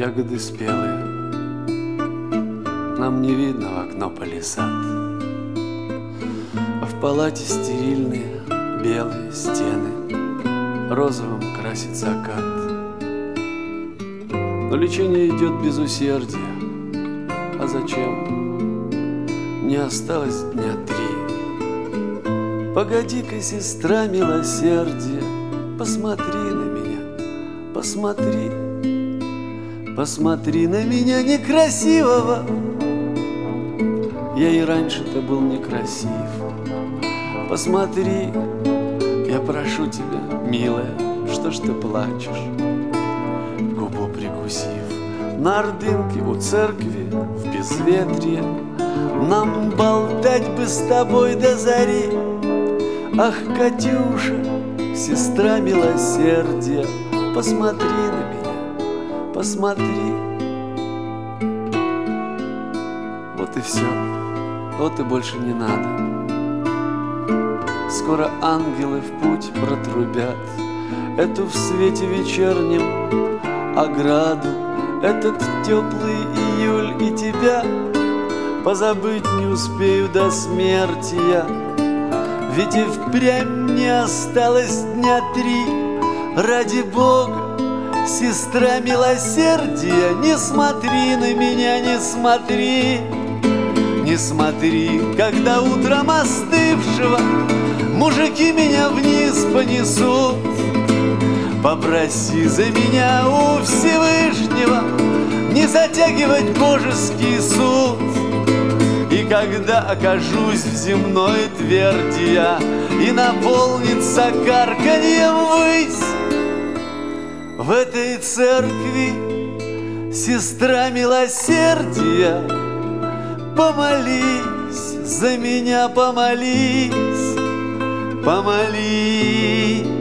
ягоды спелые, нам не видно в окно палисад, а в палате стерильные белые стены, розовым красит закат. Но лечение идет без усердия. А зачем? Не осталось дня 3. Погоди-ка, сестра милосердия, посмотри на меня, посмотри. Посмотри на меня некрасивого. Я и раньше-то был некрасив. Посмотри, я прошу тебя, милая, что ж ты плачешь? Губу прикусив, на ордынке у церкви в безветрие нам болтать бы с тобой до зари. Ах, Катюша, сестра милосердия, посмотри на меня, посмотри. Вот и все, вот и больше не надо. Скоро ангелы в путь протрубят эту в свете вечернем ограду, этот теплый июль, и тебя позабыть не успею до смерти я. Ведь и впрямь не осталось дня 3. Ради Бога, сестра милосердия, не смотри на меня, не смотри. Не смотри, когда утром остывшего мужики меня вниз понесут. Попроси за меня у Всевышнего не затягивать божеский суд. И когда окажусь в земной тверди я, и наполнится карканьем ввысь, в этой церкви, сестра милосердия, помолись за меня, помолись, помолись.